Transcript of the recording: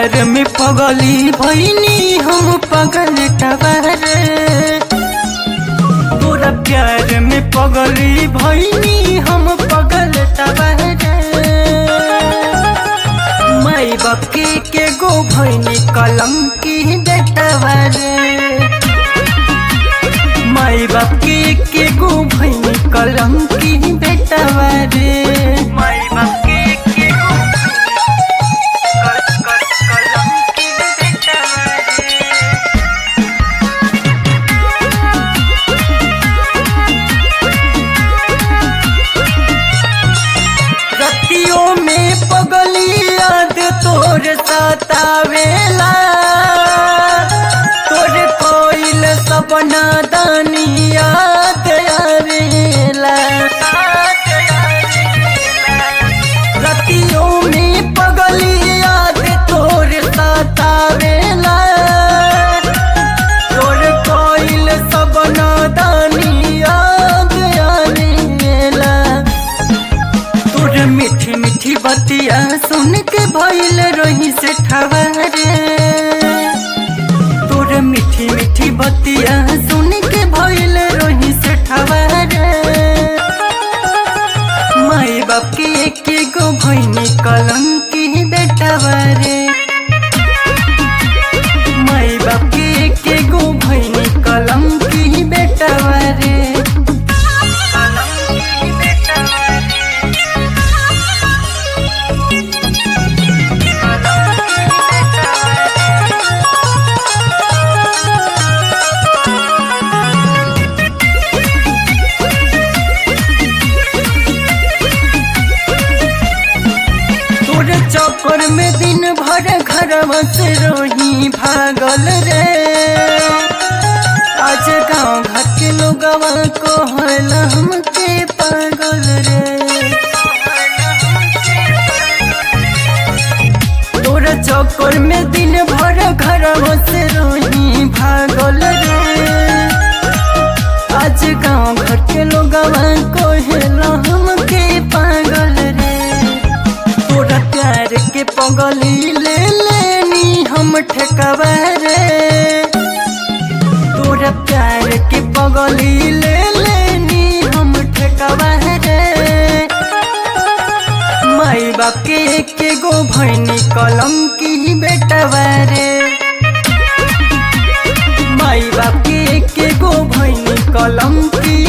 प्यार में पगली भईनी हम पगल टवारे। तोरा प्यार में पगली भईनी हम पगल टवारे। माई बाप के गो भईनी कलंकी बेटवा रे। माई बाप के गो भईनी कलंकी बेटवा रे। माई बाप के गो कलंकी बेटवा रे। रतियों में पगली याद तोर सतावेला। तोर कोइल सपना दानी याद आवेला। रतियों में पगली याद तोर सतावेला। तोर कोइल सपना दानी याद आवेला। तोर मीठी मीठी बतिया सुन के भइल रही से ठवारे। तोर मीठी मीठी बतिया सुन के भइल रही से ठवारे। माई बाप के गो भइनी कलंकी बेटवा रे। माई बाप के गो भइनी कलंकी बेटवा रे। कलंकी बेटवा रे। तोरे चक्कर में दिन भर घरवा से रोही भागल रे। आज गाँव घर के लोगवा कहल हमके पागल रे। तोरे चक्कर में दिन भर घरवा से रोही भागल रे। आज गाँव घर के लोगवा कहल हमके पागल रे। तोरा प्यार के पगली ले लेनी हम ठेकवा रे। तोरा प्यार के पगली ले लेनी हम ठेकवा रे। माई बाप के गो भइनी कलंकी बेटवा रे। माई बाप के गो भइनी कलंकी